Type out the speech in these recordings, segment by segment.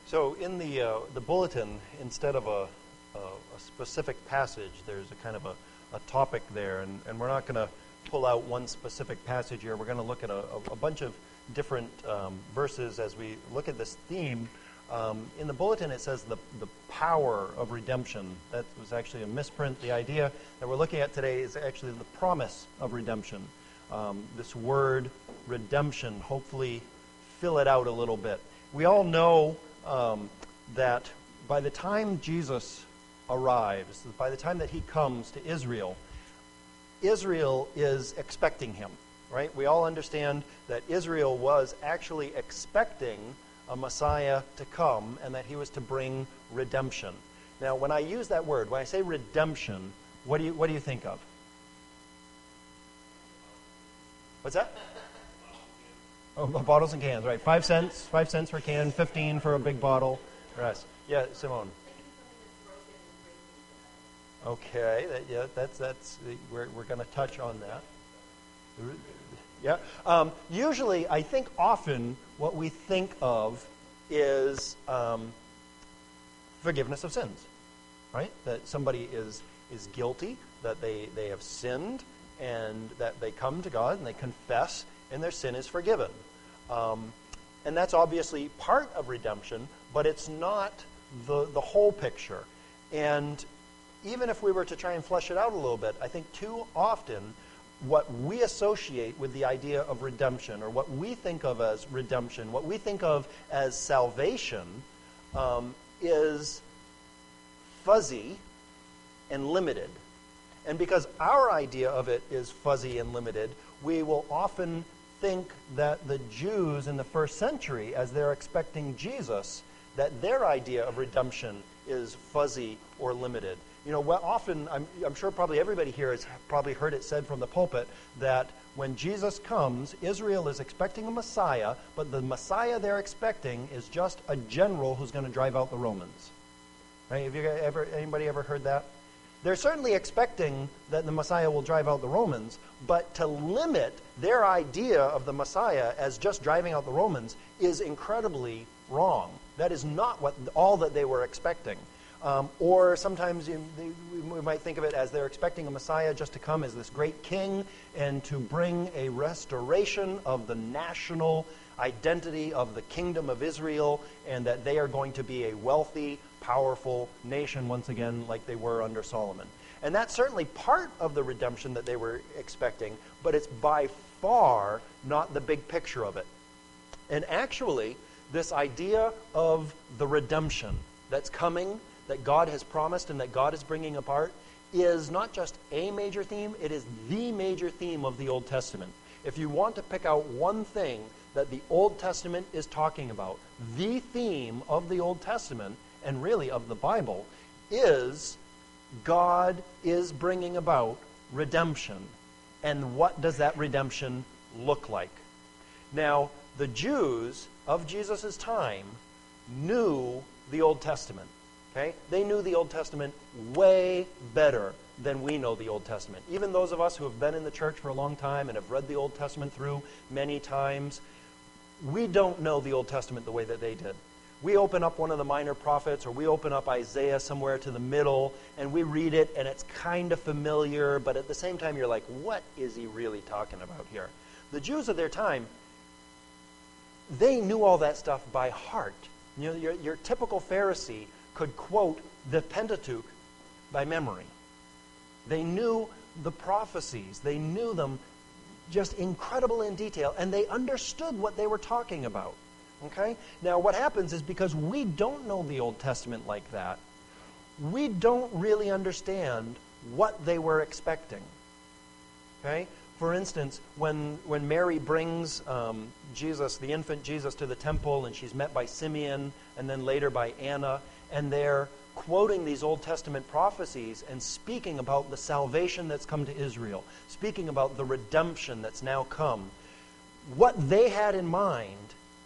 So in the bulletin, instead of a specific passage, there's a kind of a topic there, and we're not going to pull out one specific passage here. We're going to look at a bunch of different verses as we look at this theme. In the bulletin, it says the power of redemption. That was actually a misprint. The idea that we're looking at today is actually the promise of redemption. This word redemption, hopefully fill it out a little bit. We all know that by the time Jesus arrives, by the time that he comes to Israel, Israel is expecting him, right? We all understand that Israel was actually expecting a Messiah to come and that he was to bring redemption. Now, when I use that word, when I say redemption, what do you think of? What's that? Oh, bottles and cans, right? 5 cents for a can, 15 for a big bottle. Yes. Yeah, Simone. Okay, that's we're going to touch on that. Yeah. Usually, I think often what we think of is forgiveness of sins, right? That somebody is guilty, that they have sinned, and that they come to God and they confess, and their sin is forgiven. And that's obviously part of redemption, but it's not the whole picture. And even if we were to try and flesh it out a little bit, I think too often what we associate with the idea of redemption, or what we think of as redemption, what we think of as salvation, is fuzzy and limited. And because our idea of it is fuzzy and limited, we will often think that the Jews in the first century, as they're expecting Jesus, that their idea of redemption is fuzzy or limited. You know, well, often, I'm sure probably everybody here has probably heard it said from the pulpit that when Jesus comes, Israel is expecting a Messiah, but the Messiah they're expecting is just a general who's going to drive out the Romans. Right? Have anybody ever heard that? They're certainly expecting that the Messiah will drive out the Romans, but to limit their idea of the Messiah as just driving out the Romans is incredibly wrong. That is not all that they were expecting. Or sometimes we might think of it as they're expecting a Messiah just to come as this great king and to bring a restoration of the national identity of the kingdom of Israel, and that they are going to be a wealthy, powerful nation once again like they were under Solomon. And that's certainly part of the redemption that they were expecting, but it's by far not the big picture of it. And actually, this idea of the redemption that's coming, that God has promised and that God is bringing apart, is not just a major theme, it is the major theme of the Old Testament. If you want to pick out one thing that the Old Testament is talking about, the theme of the Old Testament, and really of the Bible, is God is bringing about redemption. And what does that redemption look like? Now, the Jews of Jesus' time knew the Old Testament. Okay? They knew the Old Testament way better than we know the Old Testament. Even those of us who have been in the church for a long time and have read the Old Testament through many times, we don't know the Old Testament the way that they did. We open up one of the minor prophets, or we open up Isaiah somewhere to the middle, and we read it, and it's kind of familiar, but at the same time you're like, what is he really talking about here? The Jews of their time, they knew all that stuff by heart. You know, your typical Pharisee could quote the Pentateuch by memory. They knew the prophecies. They knew them just incredible in detail, and they understood what they were talking about. Okay? Now, what happens is because we don't know the Old Testament like that, we don't really understand what they were expecting. Okay? For instance, when Mary brings Jesus, the infant Jesus, to the temple, and she's met by Simeon and then later by Anna, and they're quoting these Old Testament prophecies and speaking about the salvation that's come to Israel, speaking about the redemption that's now come, what they had in mind,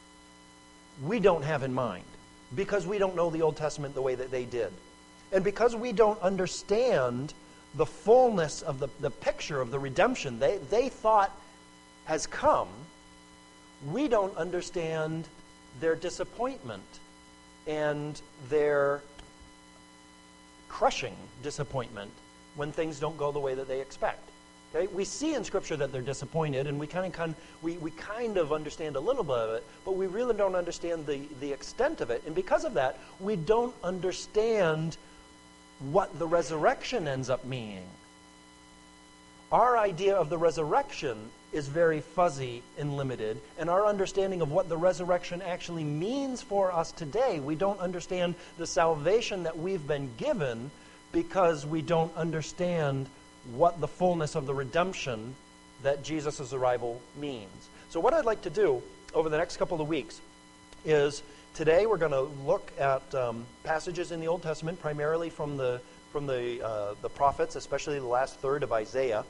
we don't have in mind, because we don't know the Old Testament the way that they did. And because we don't understand the fullness of the picture of the redemption they thought has come, we don't understand their disappointment and their crushing disappointment when things don't go the way that they expect. Okay? We see in Scripture that they're disappointed, and we kind of understand a little bit of it, but we really don't understand the extent of it. And because of that, we don't understand what the resurrection ends up meaning. Our idea of the resurrection is very fuzzy and limited, and our understanding of what the resurrection actually means for us today, we don't understand the salvation that we've been given because we don't understand what the fullness of the redemption that Jesus' arrival means. So what I'd like to do over the next couple of weeks is today we're going to look at passages in the Old Testament, primarily from the prophets, especially the last third of Isaiah,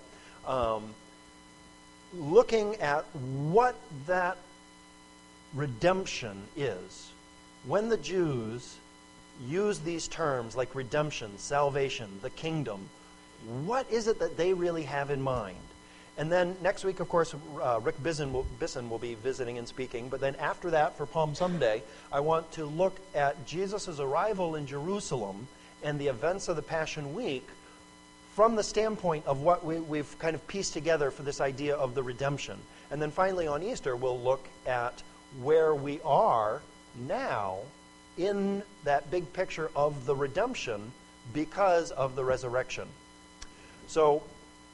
looking at what that redemption is. When the Jews use these terms like redemption, salvation, the kingdom, what is it that they really have in mind? And then next week, of course, Rick Bisson will be visiting and speaking. But then after that, for Palm Sunday, I want to look at Jesus' arrival in Jerusalem and the events of the Passion Week from the standpoint of what we've kind of pieced together for this idea of the redemption. And then finally on Easter, we'll look at where we are now in that big picture of the redemption because of the resurrection. So,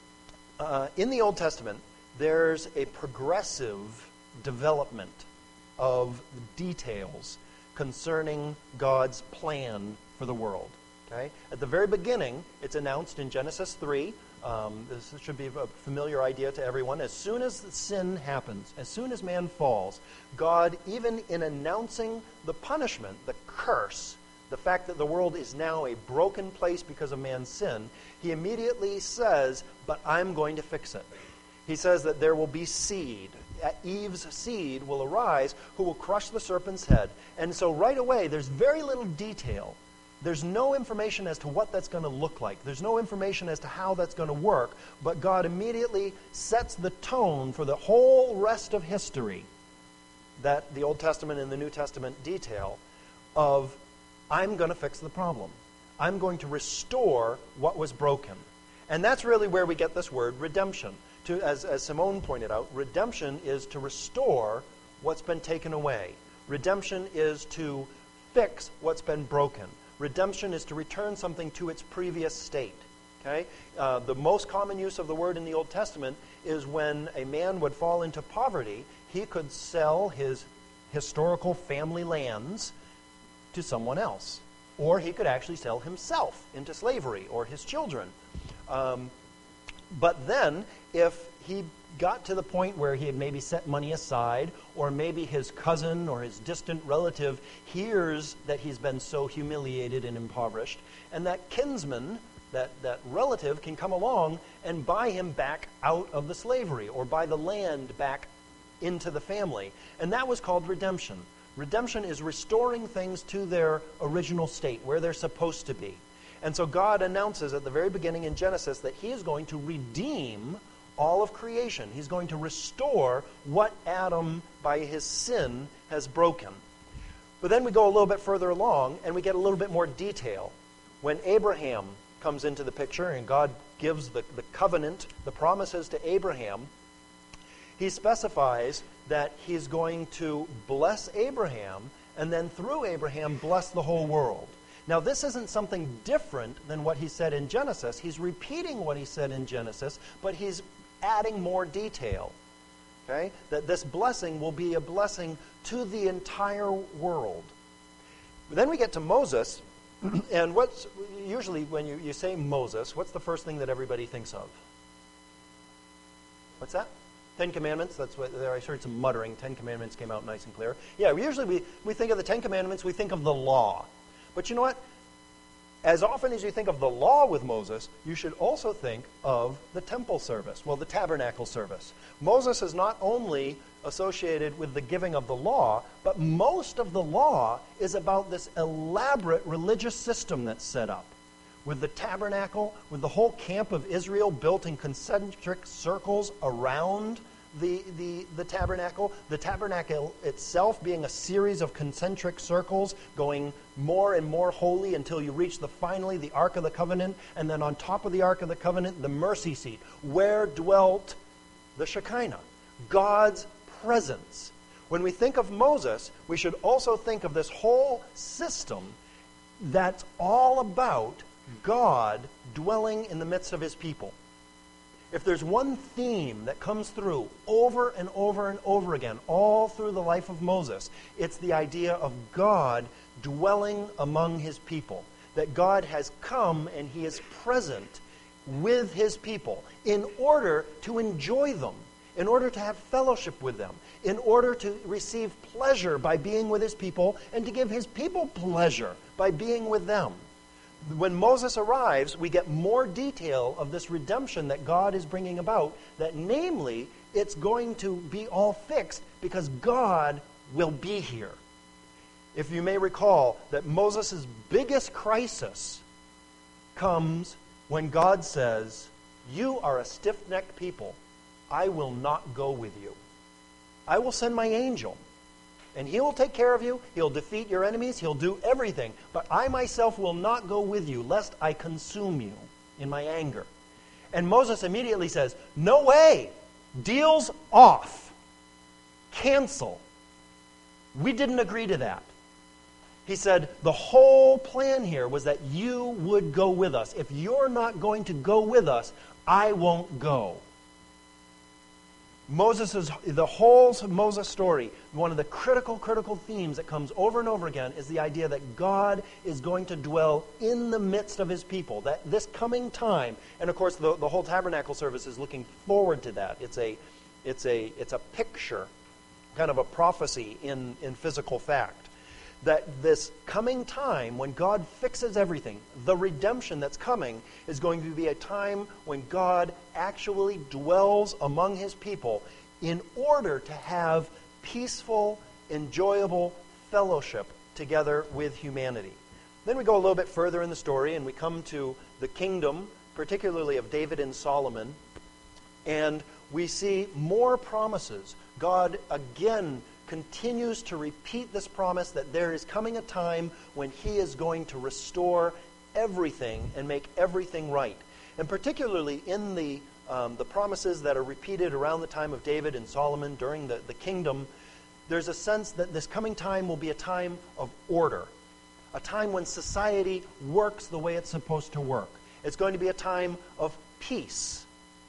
in the Old Testament, there's a progressive development of details concerning God's plan for the world. Okay? At the very beginning, it's announced in Genesis 3. This should be a familiar idea to everyone. As soon as sin happens, as soon as man falls, God, even in announcing the punishment, the curse, the fact that the world is now a broken place because of man's sin, he immediately says, but I'm going to fix it. He says that there will be seed. Eve's seed will arise who will crush the serpent's head. And so right away, there's very little detail. There's no information as to what that's going to look like. There's no information as to how that's going to work. But God immediately sets the tone for the whole rest of history that the Old Testament and the New Testament detail of, I'm going to fix the problem. I'm going to restore what was broken. And that's really where we get this word redemption. As Simone pointed out, redemption is to restore what's been taken away. Redemption is to fix what's been broken. Redemption is to return something to its previous state. Okay? The most common use of the word in the Old Testament is when a man would fall into poverty, he could sell his historical family lands to someone else. Or he could actually sell himself into slavery, or his children. But then, if he got to the point where he had maybe set money aside, or maybe his cousin or his distant relative hears that he's been so humiliated and impoverished, and that kinsman, that relative, can come along and buy him back out of the slavery, or buy the land back into the family. And that was called redemption. Redemption is restoring things to their original state, where they're supposed to be. And so God announces at the very beginning in Genesis that he is going to redeem all of creation. He's going to restore what Adam, by his sin, has broken. But then we go a little bit further along, and we get a little bit more detail. When Abraham comes into the picture, and God gives the covenant, the promises to Abraham, he specifies that he's going to bless Abraham, and then through Abraham bless the whole world. Now, this isn't something different than what he said in Genesis. He's repeating what he said in Genesis, but he's adding more detail. Okay? That this blessing will be a blessing to the entire world. Then we get to Moses, and what's usually when you say Moses, what's the first thing that everybody thinks of? What's that? 10 Commandments. That's what there. I heard some muttering. 10 Commandments came out nice and clear. Yeah, usually we think of the 10 Commandments, we think of the law. But you know what? As often as you think of the law with Moses, you should also think of the temple service, the tabernacle service. Moses is not only associated with the giving of the law, but most of the law is about this elaborate religious system that's set up. With the tabernacle, with the whole camp of Israel built in concentric circles around the tabernacle itself being a series of concentric circles going more and more holy until you reach finally the Ark of the Covenant, and then on top of the Ark of the Covenant, the mercy seat, where dwelt the Shekinah, God's presence. When we think of Moses, we should also think of this whole system that's all about God dwelling in the midst of his people. If there's one theme that comes through over and over and over again, all through the life of Moses, it's the idea of God dwelling among his people. That God has come and he is present with his people in order to enjoy them, in order to have fellowship with them, in order to receive pleasure by being with his people, and to give his people pleasure by being with them. When Moses arrives, we get more detail of this redemption that God is bringing about, that namely, it's going to be all fixed because God will be here. If you may recall that Moses' biggest crisis comes when God says, "You are a stiff-necked people. I will not go with you. I will send my angel. And he will take care of you. He'll defeat your enemies. He'll do everything. But I myself will not go with you, lest I consume you in my anger." And Moses immediately says, "No way. Deal's off. Cancel. We didn't agree to that." He said, the whole plan here was that you would go with us. If you're not going to go with us, I won't go. The whole Moses story, one of the critical themes that comes over and over again is the idea that God is going to dwell in the midst of his people. That this coming time, and of course the whole tabernacle service is looking forward to that. It's a picture, kind of a prophecy in physical fact. That this coming time when God fixes everything, the redemption that's coming, is going to be a time when God actually dwells among his people in order to have peaceful, enjoyable fellowship together with humanity. Then we go a little bit further in the story and we come to the kingdom, particularly of David and Solomon, and we see more promises. God again continues to repeat this promise that there is coming a time when he is going to restore everything and make everything right. And particularly in the promises that are repeated around the time of David and Solomon during the kingdom, there's a sense that this coming time will be a time of order, a time when society works the way it's supposed to work. It's going to be a time of peace,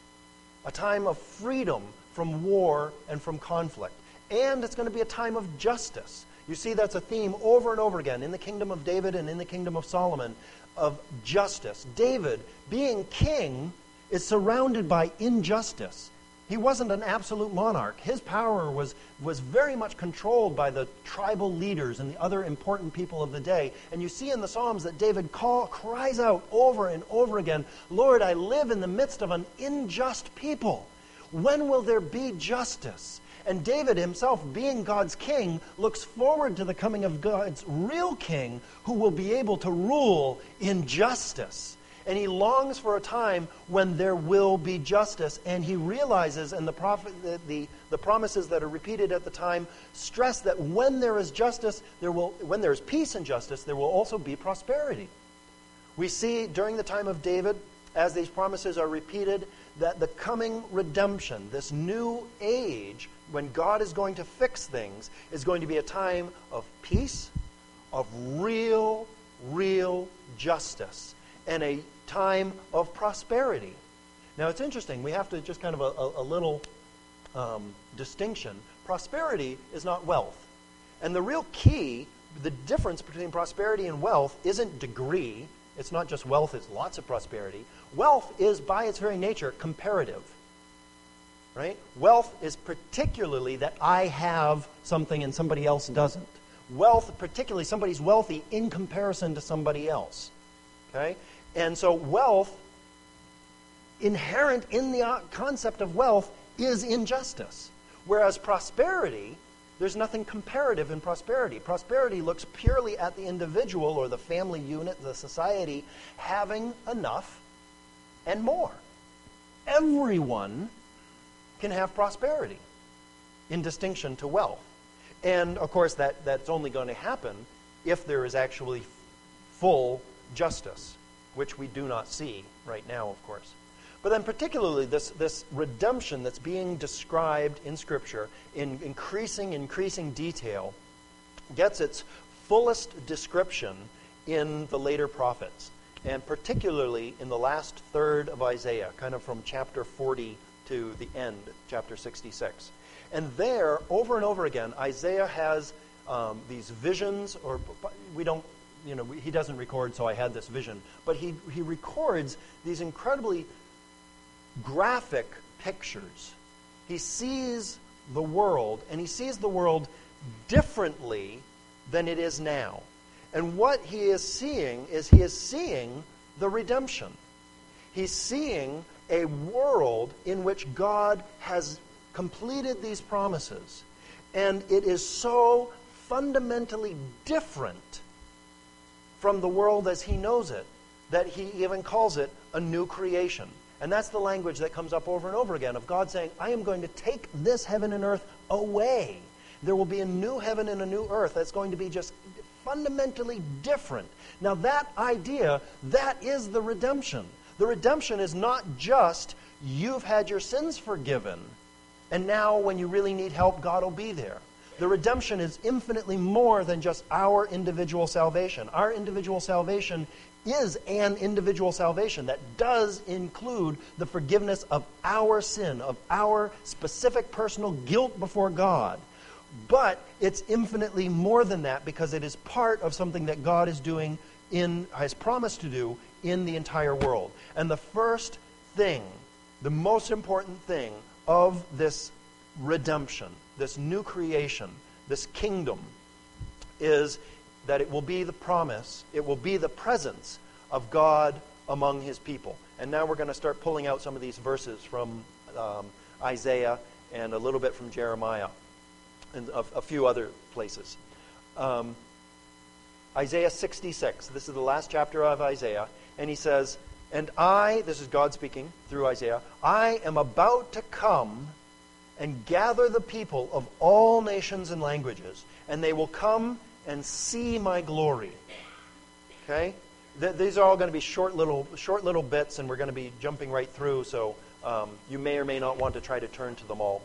a time of freedom from war and from conflict. And it's going to be a time of justice. You see, that's a theme over and over again in the kingdom of David and in the kingdom of Solomon, of justice. David, being king, is surrounded by injustice. He wasn't an absolute monarch. His power was very much controlled by the tribal leaders and the other important people of the day. And you see in the Psalms that David cries out over and over again, "Lord, I live in the midst of an unjust people. When will there be justice?" And David himself, being God's king, looks forward to the coming of God's real king who will be able to rule in justice. And he longs for a time when there will be justice. And he realizes, and the promises that are repeated at the time stress that when there is justice, when there is peace and justice, there will also be prosperity. We see during the time of David, as these promises are repeated, that the coming redemption, this new age, when God is going to fix things, is going to be a time of peace, of real justice, and a time of prosperity. Now it's interesting, we have to just kind of a little distinction. Prosperity is not wealth. And the real key, the difference between prosperity and wealth isn't degree. It's not just wealth, it's lots of prosperity. Wealth is, by its very nature, comparative. Right? Wealth is particularly that I have something and somebody else doesn't. Wealth, particularly, somebody's wealthy in comparison to somebody else. Okay? And so wealth, inherent in the concept of wealth, is injustice. Whereas prosperity, there's nothing comparative in prosperity. Prosperity looks purely at the individual or the family unit, the society, having enough and more. Everyone can have prosperity, in distinction to wealth. And, of course, that's only going to happen if there is actually full justice, which we do not see right now, of course. But then particularly this redemption that's being described in Scripture in increasing detail gets its fullest description in the later prophets, and particularly in the last third of Isaiah, kind of from chapter 40 to the end, chapter 66. And there, over and over again, Isaiah has these visions, or we don't, he doesn't record, so I had this vision, but he records these incredibly graphic pictures. He sees the world, and he sees the world differently than it is now. And what he is seeing the redemption. He's seeing a world in which God has completed these promises. And it is so fundamentally different from the world as he knows it that he even calls it a new creation. And that's the language that comes up over and over again of God saying, I am going to take this heaven and earth away. There will be a new heaven and a new earth that's going to be just fundamentally different. Now that idea, that is the redemption. The redemption is not just you've had your sins forgiven, and now when you really need help, God will be there. The redemption is infinitely more than just our individual salvation. Our individual salvation is an individual salvation that does include the forgiveness of our sin, of our specific personal guilt before God. But it's infinitely more than that because it is part of something that God is doing has promised to do in the entire world. And the first thing, the most important thing of this redemption, this new creation, this kingdom, is that it will be the promise, it will be the presence of God among his people. And now we're going to start pulling out some of these verses from Isaiah and a little bit from Jeremiah and a few other places. Isaiah 66, this is the last chapter of Isaiah, and he says, and I, this is God speaking through Isaiah, I am about to come and gather the people of all nations and languages, and they will come and see my glory. Okay? These are all going to be short little bits, and we're going to be jumping right through, so you may or may not want to try to turn to them all.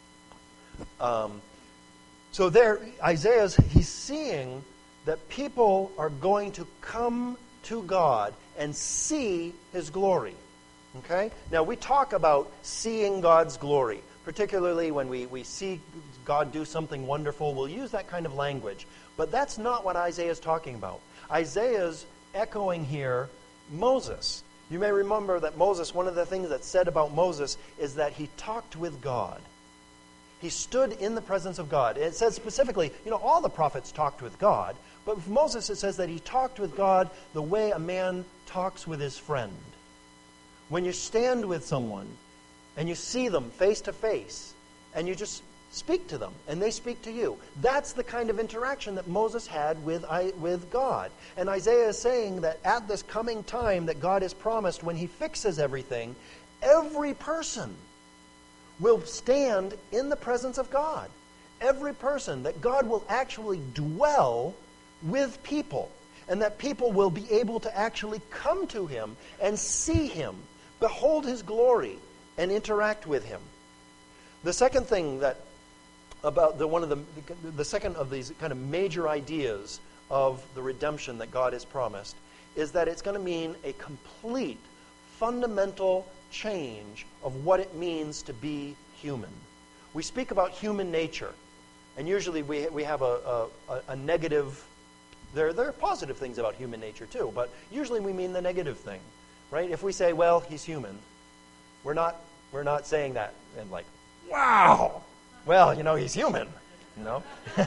So there, he's seeing that people are going to come to God and see his glory. Okay? Now, we talk about seeing God's glory, particularly when we see God do something wonderful. We'll use that kind of language. But that's not what Isaiah is talking about. Isaiah's echoing here Moses. You may remember that Moses, one of the things that's said about Moses is that he talked with God. He stood in the presence of God. It says specifically, all the prophets talked with God, but with Moses it says that he talked with God the way a man talks with his friend. When you stand with someone and you see them face to face and you just speak to them and they speak to you, that's the kind of interaction that Moses had with God. And Isaiah is saying that at this coming time that God has promised, when he fixes everything, every person will stand in the presence of God. Every person, that God will actually dwell with people, and that people will be able to actually come to him and see him, behold his glory, and interact with him. The second thing that about the second of these kind of major ideas of the redemption that God has promised is that it's going to mean a complete, fundamental change of what it means to be human. We speak about human nature, and usually we have a negative. There are positive things about human nature too, but usually we mean the negative thing, right? If we say, well, he's human, we're not saying that and like, wow, well, he's human, No,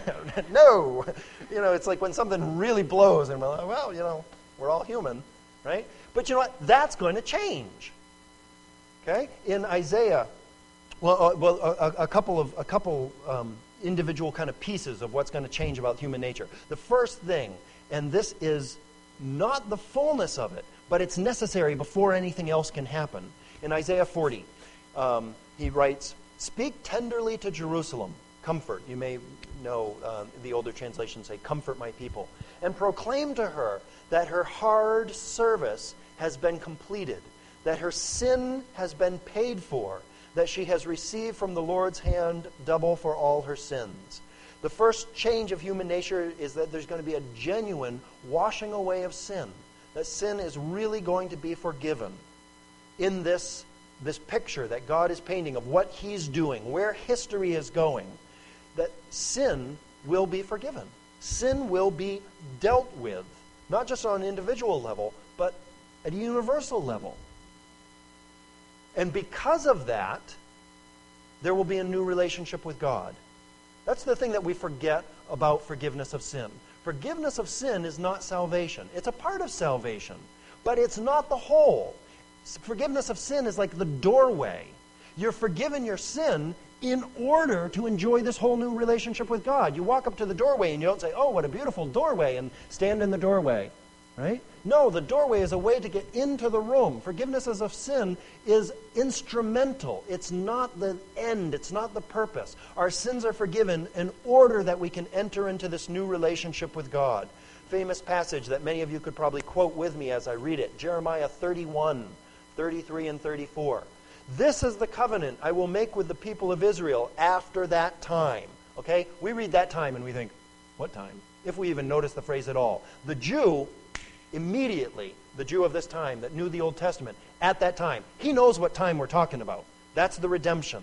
it's like when something really blows and we're like, well, we're all human, right? But you know what? That's going to change. Okay? In Isaiah, a couple individual kind of pieces of what's going to change about human nature. The first thing, and this is not the fullness of it, but it's necessary before anything else can happen. In Isaiah 40, he writes, Speak tenderly to Jerusalem. Comfort. You may know the older translations say, comfort my people. And proclaim to her that her hard service has been completed, that her sin has been paid for, that she has received from the Lord's hand double for all her sins. The first change of human nature is that there's going to be a genuine washing away of sin, that sin is really going to be forgiven in this picture that God is painting of what he's doing, where history is going, that sin will be forgiven. Sin will be dealt with, not just on an individual level, but at a universal level. And because of that, there will be a new relationship with God. That's the thing that we forget about forgiveness of sin. Forgiveness of sin is not salvation. It's a part of salvation, but it's not the whole. Forgiveness of sin is like the doorway. You're forgiven your sin in order to enjoy this whole new relationship with God. You walk up to the doorway and you don't say, oh, what a beautiful doorway, and stand in the doorway, right? No, the doorway is a way to get into the room. Forgiveness of sin is instrumental. It's not the end. It's not the purpose. Our sins are forgiven in order that we can enter into this new relationship with God. Famous passage that many of you could probably quote with me as I read it. Jeremiah 31, 33 and 34. This is the covenant I will make with the people of Israel after that time. Okay? We read that time and we think, what time? If we even notice the phrase at all. The Jew, immediately, the Jew of this time that knew the Old Testament, at that time, he knows what time we're talking about. That's the redemption,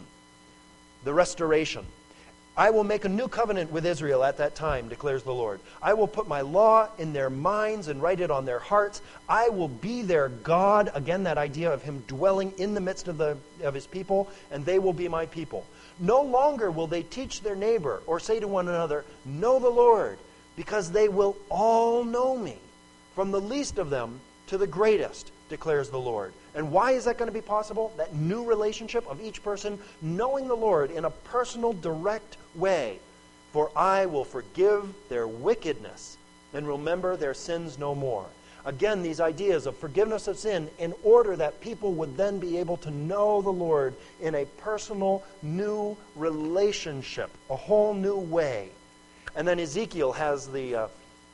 the restoration. I will make a new covenant with Israel at that time, declares the Lord. I will put my law in their minds and write it on their hearts. I will be their God. Again, that idea of him dwelling in the midst of his people, and they will be my people. No longer will they teach their neighbor or say to one another, know the Lord, because they will all know me, from the least of them to the greatest, declares the Lord. And why is that going to be possible? That new relationship of each person knowing the Lord in a personal, direct way. For I will forgive their wickedness and remember their sins no more. Again, these ideas of forgiveness of sin in order that people would then be able to know the Lord in a personal, new relationship, a whole new way. And then Ezekiel has the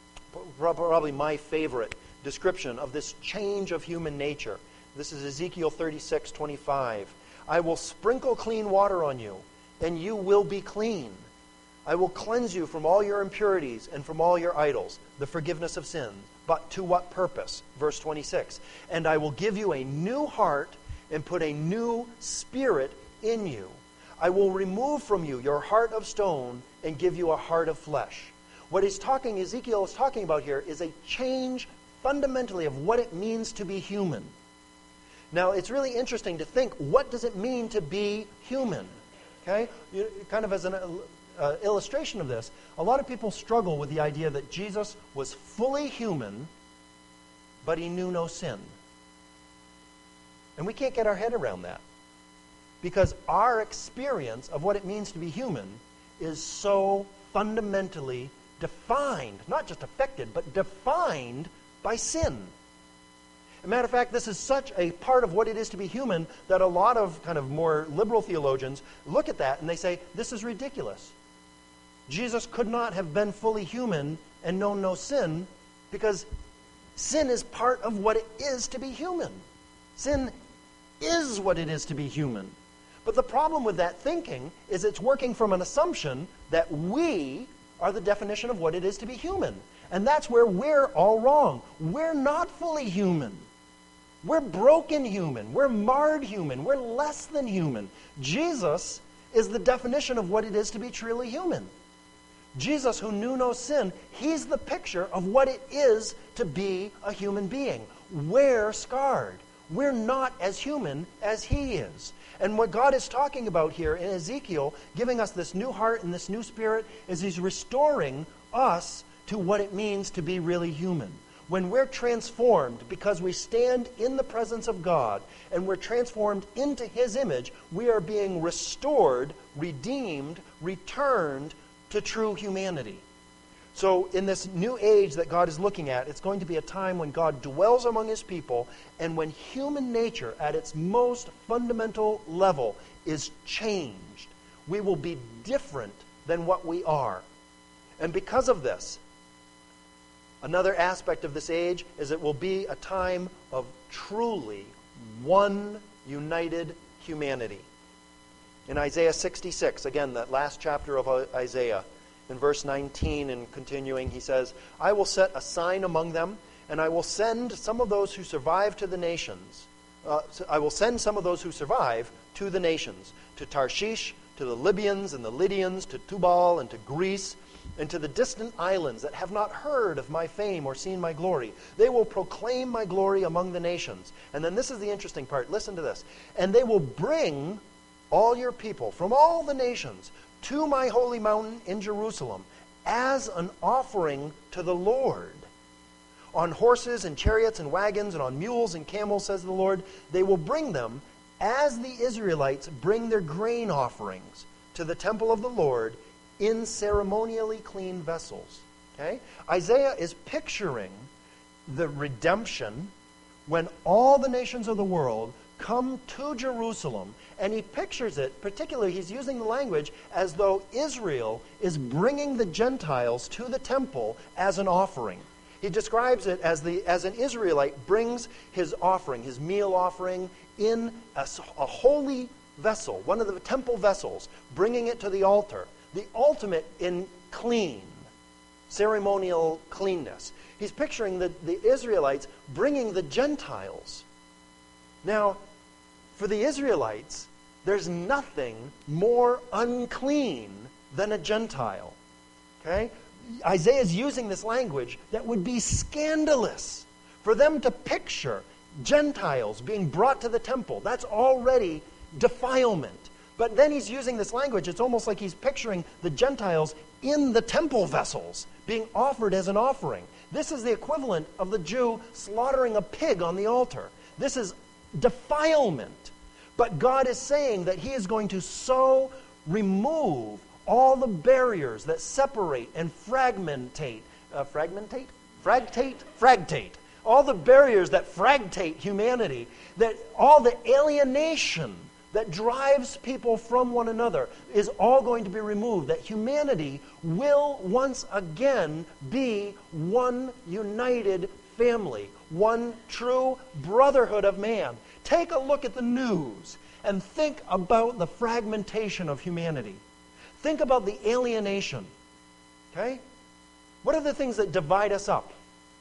probably my favorite description of this change of human nature. This is Ezekiel 36:25. I will sprinkle clean water on you, and you will be clean. I will cleanse you from all your impurities and from all your idols, the forgiveness of sin. But to what purpose? Verse 26. And I will give you a new heart and put a new spirit in you. I will remove from you your heart of stone and give you a heart of flesh. What Ezekiel is talking about here is a change fundamentally of what it means to be human. Now, it's really interesting to think, what does it mean to be human? Okay? Kind of as an illustration of this, a lot of people struggle with the idea that Jesus was fully human, but he knew no sin. And we can't get our head around that. Because our experience of what it means to be human is so fundamentally defined, not just affected, but defined by sin. As a matter of fact, this is such a part of what it is to be human that a lot of kind of more liberal theologians look at that and they say, this is ridiculous. Jesus could not have been fully human and known no sin because sin is part of what it is to be human. Sin is what it is to be human. But the problem with that thinking is it's working from an assumption that we are the definition of what it is to be human. And that's where we're all wrong. We're not fully human. We're broken human. We're marred human. We're less than human. Jesus is the definition of what it is to be truly human. Jesus, who knew no sin, he's the picture of what it is to be a human being. We're scarred. We're not as human as he is. And what God is talking about here in Ezekiel, giving us this new heart and this new spirit, is he's restoring us to what it means to be really human. When we're transformed because we stand in the presence of God and we're transformed into his image, we are being restored, redeemed, returned to true humanity. So in this new age that God is looking at, it's going to be a time when God dwells among his people and when human nature at its most fundamental level is changed. We will be different than what we are. And because of this, another aspect of this age is it will be a time of truly one united humanity. In Isaiah 66, again, that last chapter of Isaiah, in verse 19 and continuing, he says, I will set a sign among them, and I will send some of those who survive to the nations. I will send some of those who survive to the nations, to Tarshish, to the Libyans and the Lydians, to Tubal and to Greece, and to the distant islands that have not heard of my fame or seen my glory. They will proclaim my glory among the nations. And then this is the interesting part. Listen to this. And they will bring all your people from all the nations to my holy mountain in Jerusalem as an offering to the Lord. On horses and chariots and wagons and on mules and camels, says the Lord, they will bring them as the Israelites bring their grain offerings to the temple of the Lord in ceremonially clean vessels. Okay? Isaiah is picturing the redemption when all the nations of the world come to Jerusalem, and he pictures it, particularly he's using the language as though Israel is bringing the Gentiles to the temple as an offering. He describes it as an Israelite brings his offering, his meal offering, in a holy vessel, one of the temple vessels, bringing it to the altar, the ultimate in clean, ceremonial cleanness. He's picturing the Israelites bringing the Gentiles. Now, for the Israelites, there's nothing more unclean than a Gentile. Okay? Isaiah is using this language that would be scandalous. For them to picture Gentiles being brought to the temple, that's already defilement. But then he's using this language, it's almost like he's picturing the Gentiles in the temple vessels being offered as an offering. This is the equivalent of the Jew slaughtering a pig on the altar. This is defilement. But God is saying that he is going to so remove all the barriers that separate and fragmentate, all the barriers that fragmentate humanity, that all the alienation that drives people from one another is all going to be removed, that humanity will once again be one united family, one true brotherhood of man. Take a look at the news and think about the fragmentation of humanity. Think about the alienation. Okay? What are the things that divide us up?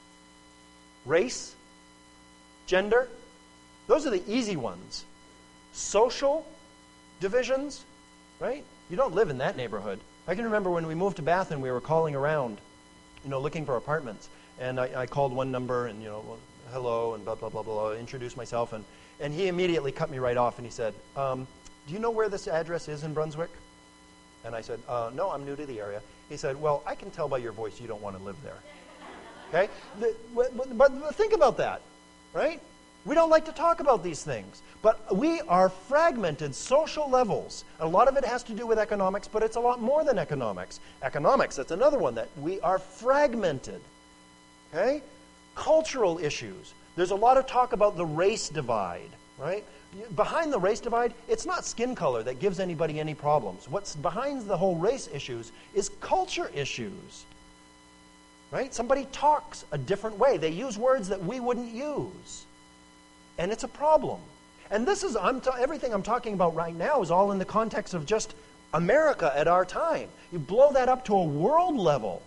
Race? Gender? Those are the easy ones. Social divisions? Right? You don't live in that neighborhood. I can remember when we moved to Bath and we were calling around, looking for apartments. And I called one number and, hello, and blah, blah, blah, blah, introduced myself. And he immediately cut me right off and he said, do you know where this address is in Brunswick? And I said, no, I'm new to the area. He said, well, I can tell by your voice you don't want to live there. Okay? But think about that, right? We don't like to talk about these things. But we are fragmented social levels. A lot of it has to do with economics, but it's a lot more than economics. Economics, that's another one, that we are fragmented. Okay? Cultural issues. There's a lot of talk about the race divide, right? Behind the race divide, it's not skin color that gives anybody any problems. What's behind the whole race issues is culture issues. Right? Somebody talks a different way. They use words that we wouldn't use. And it's a problem. And this is, everything I'm talking about right now is all in the context of just America at our time. You blow that up to a world level.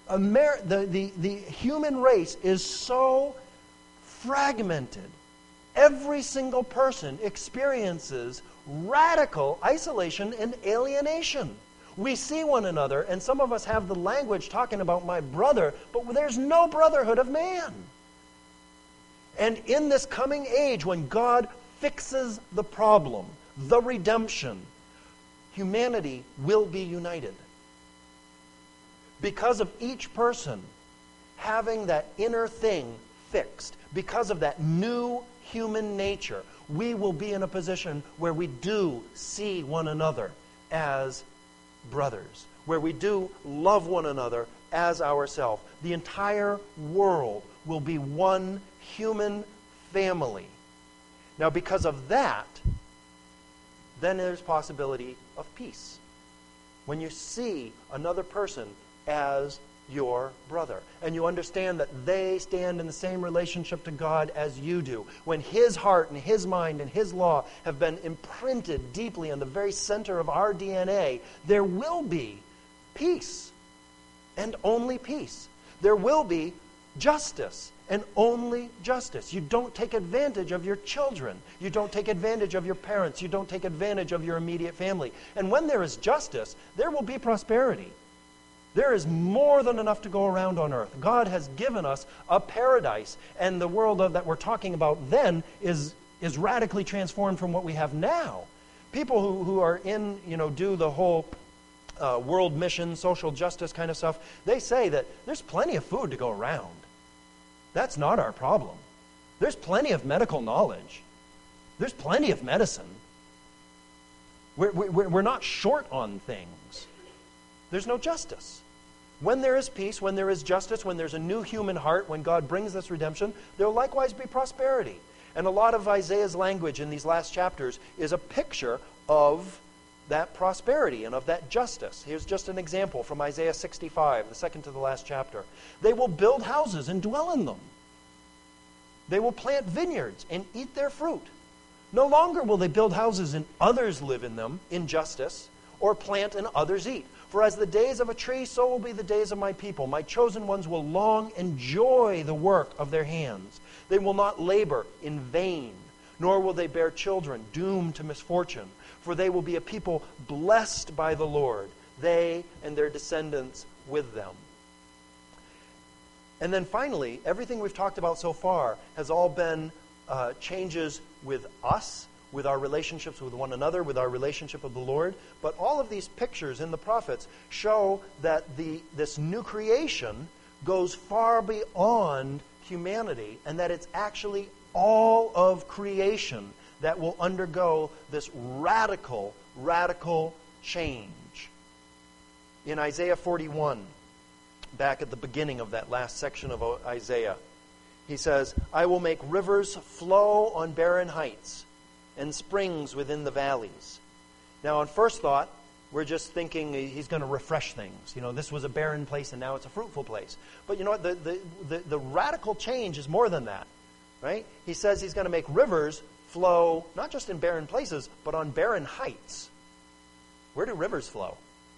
The human race is so fragmented. Every single person experiences radical isolation and alienation. We see one another, and some of us have the language talking about my brother, but there's no brotherhood of man. And in this coming age, when God fixes the problem, the redemption, humanity will be united. Because of each person having that inner thing fixed, because of that new human nature, we will be in a position where we do see one another as brothers, where we do love one another as ourselves. The entire world will be one human family. Now, because of that, then there's possibility of peace. When you see another person as your brother, and you understand that they stand in the same relationship to God as you do, when His heart and His mind and His law have been imprinted deeply in the very center of our DNA, there will be peace, and only peace. There will be justice, and only justice. You don't take advantage of your children. You don't take advantage of your parents. You don't take advantage of your immediate family. And when there is justice, there will be prosperity. There is more than enough to go around on earth. God has given us a paradise, and the world that we're talking about then is radically transformed from what we have now. People who are in, do the whole world mission, social justice kind of stuff, they say that there's plenty of food to go around. That's not our problem. There's plenty of medical knowledge. There's plenty of medicine. We're not short on things. There's no justice. When there is peace, when there is justice, when there's a new human heart, when God brings this redemption, there will likewise be prosperity. And a lot of Isaiah's language in these last chapters is a picture of that prosperity and of that justice. Here's just an example from Isaiah 65, the second to the last chapter. They will build houses and dwell in them. They will plant vineyards and eat their fruit. No longer will they build houses and others live in them in justice, or plant and others eat. For as the days of a tree, so will be the days of my people. My chosen ones will long enjoy the work of their hands. They will not labor in vain, nor will they bear children doomed to misfortune. For they will be a people blessed by the Lord, they and their descendants with them. And then finally, everything we've talked about so far has all been changes with us, with our relationships with one another, with our relationship with the Lord. But all of these pictures in the prophets show that this new creation goes far beyond humanity, and that it's actually all of creation that will undergo this radical, radical change. In Isaiah 41, back at the beginning of that last section of Isaiah, he says, I will make rivers flow on barren heights and springs within the valleys. Now, on first thought, we're just thinking he's going to refresh things. This was a barren place and now it's a fruitful place. But you know what? The radical change is more than that, right? He says he's going to make rivers flow not just in barren places, but on barren heights. Where do rivers flow?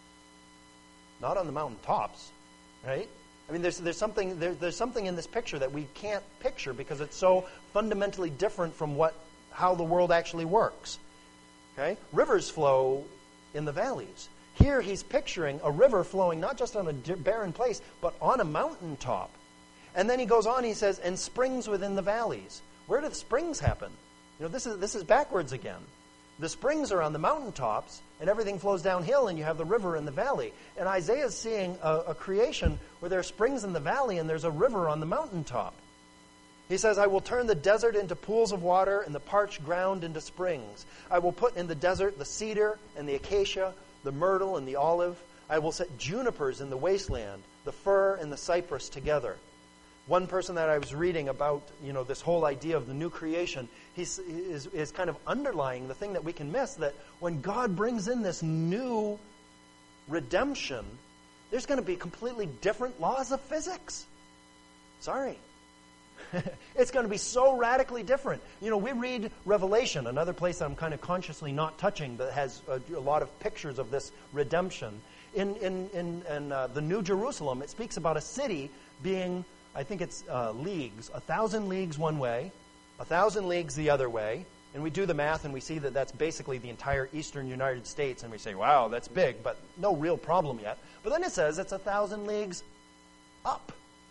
Not on the mountain tops, right? I mean, there's something in this picture that we can't picture because it's so fundamentally different from how the world actually works. Okay? Rivers flow in the valleys. Here he's picturing a river flowing not just on a barren place, but on a mountaintop. And then he goes on, he says, and springs within the valleys. Where do the springs happen? This is backwards again. The springs are on the mountaintops, and everything flows downhill, and you have the river in the valley. And Isaiah's seeing a creation where there are springs in the valley, and there's a river on the mountaintop. He says, I will turn the desert into pools of water, and the parched ground into springs. I will put in the desert the cedar and the acacia, the myrtle and the olive. I will set junipers in the wasteland, the fir and the cypress together. One person that I was reading about, this whole idea of the new creation, is kind of underlying the thing that we can miss, that when God brings in this new redemption, there's going to be completely different laws of physics. Sorry. It's going to be so radically different. We read Revelation, another place that I'm kind of consciously not touching, that has a lot of pictures of this redemption. In the New Jerusalem, it speaks about a city being, I think it's leagues, 1,000 leagues one way, 1,000 leagues the other way, and we do the math and we see that that's basically the entire eastern United States, and we say, wow, that's big, but no real problem yet. But then it says it's 1,000 leagues up.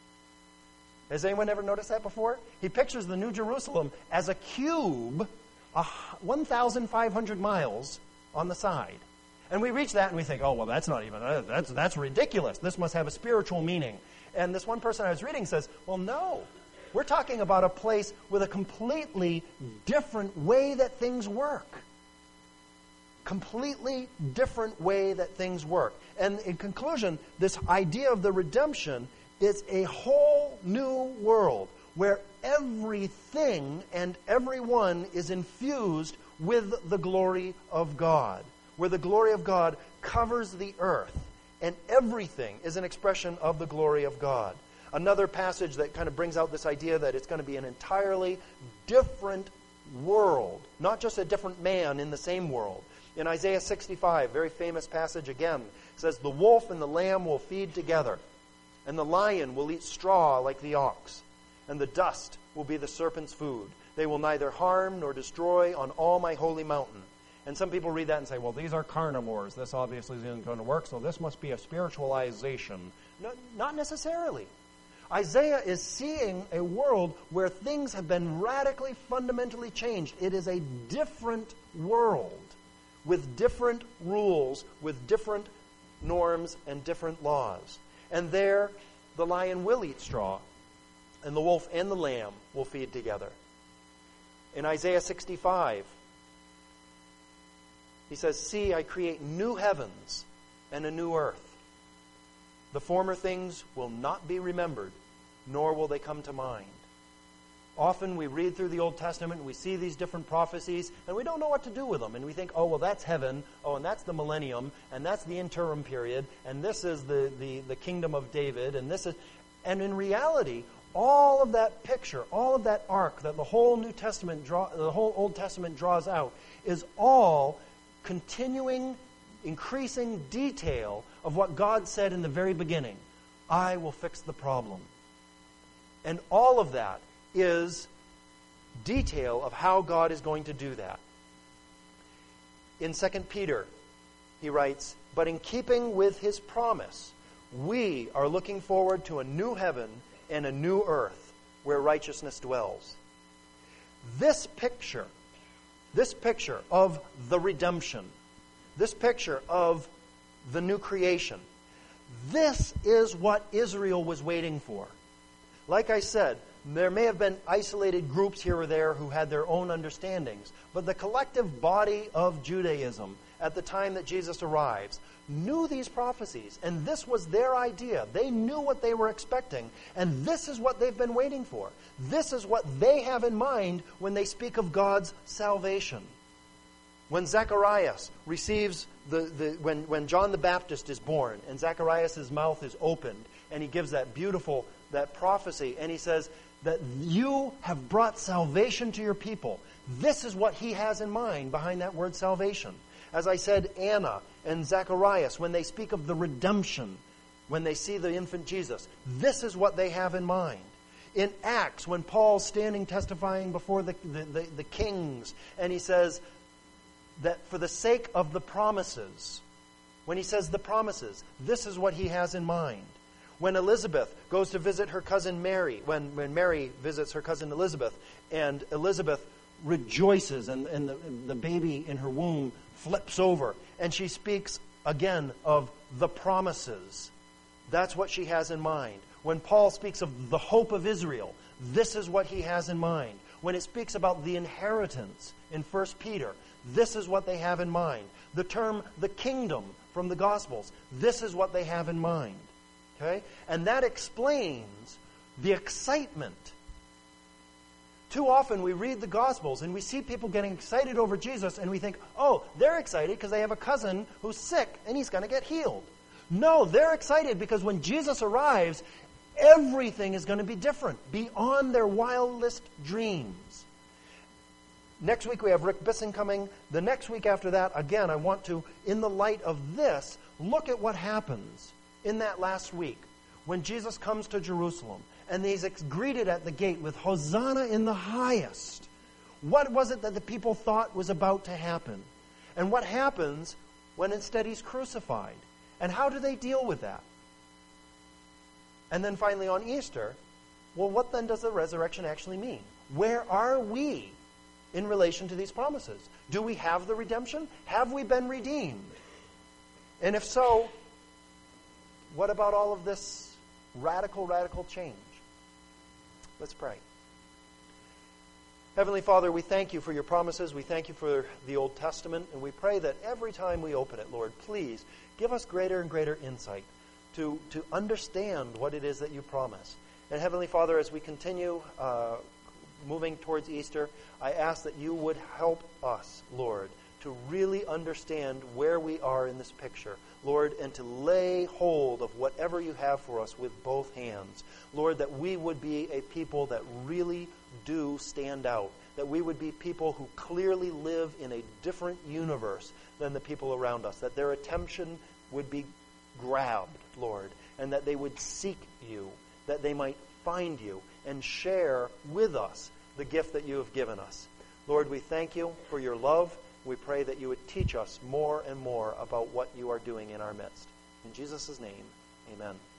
Has anyone ever noticed that before? He pictures the New Jerusalem as a cube, 1,500 miles on the side. And we reach that and we think, oh, well, that's not even, that's ridiculous. This must have a spiritual meaning. And this one person I was reading says, well, no. We're talking about a place with a completely different way that things work. Completely different way that things work. And in conclusion, this idea of the redemption is a whole new world where everything and everyone is infused with the glory of God, where the glory of God covers the earth, and everything is an expression of the glory of God. Another passage that kind of brings out this idea that it's going to be an entirely different world, not just a different man in the same world. In Isaiah 65, very famous passage again, it says, "The wolf and the lamb will feed together, and the lion will eat straw like the ox, and the dust will be the serpent's food. They will neither harm nor destroy on all my holy mountain." And some people read that and say, well, these are carnivores. This obviously isn't going to work, so this must be a spiritualization. No, not necessarily. Isaiah is seeing a world where things have been radically, fundamentally changed. It is a different world with different rules, with different norms and different laws. And there, the lion will eat straw, and the wolf and the lamb will feed together. In Isaiah 65, he says, "See, I create new heavens and a new earth. The former things will not be remembered, nor will they come to mind." Often we read through the Old Testament and we see these different prophecies and we don't know what to do with them. And we think, oh, well, that's heaven. Oh, and that's the millennium. And that's the interim period. And this is the kingdom of David. And this is... And in reality, all of that picture, all of that arc that the whole New Testament, the whole Old Testament draws out is all continuing, increasing detail of what God said in the very beginning. I will fix the problem. And all of that is detail of how God is going to do that. In 2 Peter, he writes, "But in keeping with his promise, we are looking forward to a new heaven and a new earth where righteousness dwells." This picture of the redemption, this picture of the new creation, this is what Israel was waiting for. Like I said, there may have been isolated groups here or there who had their own understandings, but the collective body of Judaism at the time that Jesus arrives knew these prophecies, and this was their idea. They knew what they were expecting, and this is what they've been waiting for. This is what they have in mind when they speak of God's salvation. When Zacharias receives when John the Baptist is born, and Zacharias' mouth is opened, and he gives that prophecy, and he says that you have brought salvation to your people. This is what he has in mind behind that word salvation. As I said, Anna and Zacharias, when they speak of the redemption, when they see the infant Jesus, this is what they have in mind. In Acts, when Paul's standing testifying before the kings, and he says that for the sake of the promises, when he says the promises, this is what he has in mind. When Elizabeth goes to visit her cousin Mary, when Mary visits her cousin Elizabeth, and Elizabeth rejoices, and the baby in her womb flips over, and she speaks again of the promises. That's what she has in mind. When Paul speaks of the hope of Israel, this is what he has in mind. When it speaks about the inheritance in 1 Peter, this is what they have in mind. The term the kingdom from the Gospels, this is what they have in mind. Okay? And that explains the excitement. Too often we read the Gospels and we see people getting excited over Jesus and we think, oh, they're excited because they have a cousin who's sick and he's going to get healed. No, they're excited because when Jesus arrives, everything is going to be different, beyond their wildest dreams. Next week we have Rick Bissing coming. The next week after that, again, I want to, in the light of this, look at what happens in that last week when Jesus comes to Jerusalem and he's greeted at the gate with Hosanna in the highest. What was it that the people thought was about to happen? And what happens when instead he's crucified? And how do they deal with that? And then finally on Easter, well, what then does the resurrection actually mean? Where are we in relation to these promises? Do we have the redemption? Have we been redeemed? And if so, what about all of this radical change? Let's pray. Heavenly Father, we thank you for your promises. We thank you for the Old Testament. And we pray that every time we open it, Lord, please give us greater and greater insight to understand what it is that you promise. And Heavenly Father, as we continue moving towards Easter, I ask that you would help us, Lord, to really understand where we are in this picture, Lord, and to lay hold of whatever you have for us with both hands. Lord, that we would be a people that really do stand out, that we would be people who clearly live in a different universe than the people around us, that their attention would be grabbed, Lord, and that they would seek you, that they might find you and share with us the gift that you have given us. Lord, we thank you for your love. We pray that you would teach us more and more about what you are doing in our midst. In Jesus' name, amen.